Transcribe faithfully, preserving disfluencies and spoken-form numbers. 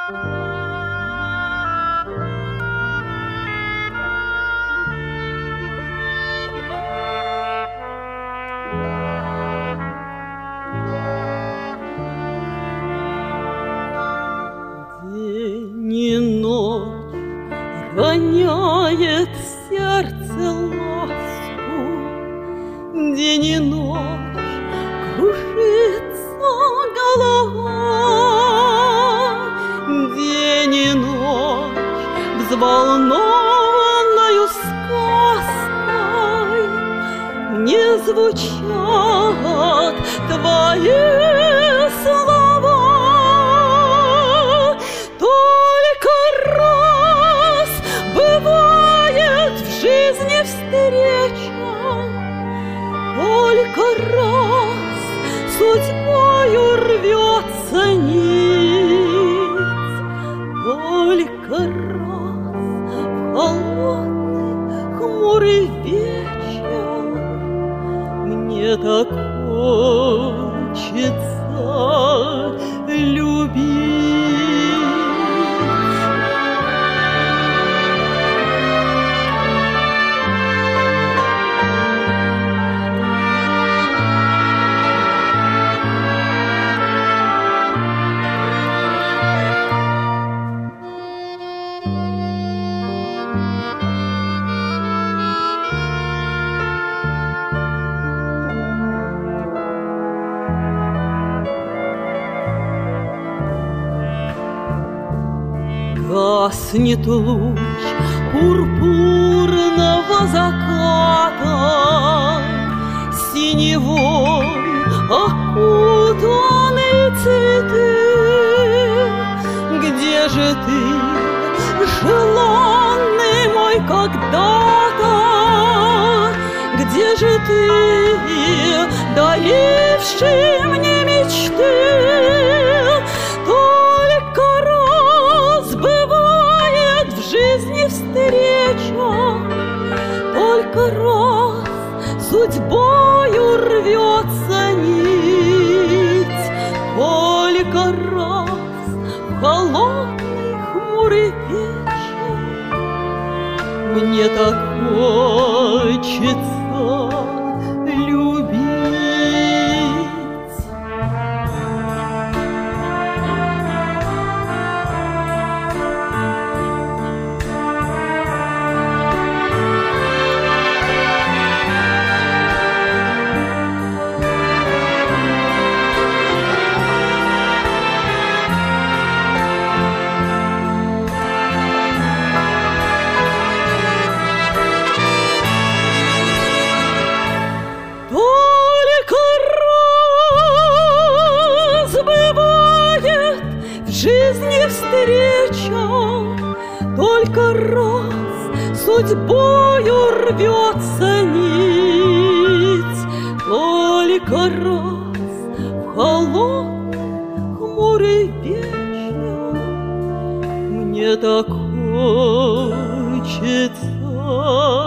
День и ночь роняет сердце ласку, день и ночь кружится голова, день и ночь взволнованною сказкой не звучат твои слова. Только раз бывает в жизни встреча, только раз судьбою рвется нить, только раз в холодный хмурый вечер мне так хочется любить. Гаснет луч пурпурного заката, синевой окутаны цветы. Где же ты, желанный мой когда-то? Где же ты, даривший мне мечты? Встреча, только раз судьбою рвется нить, только раз в холодный хмурый вечер мне так хочется любить. Жизни встреча, только раз судьбою рвется нить, только раз в холодный хмурый вечер мне так хочется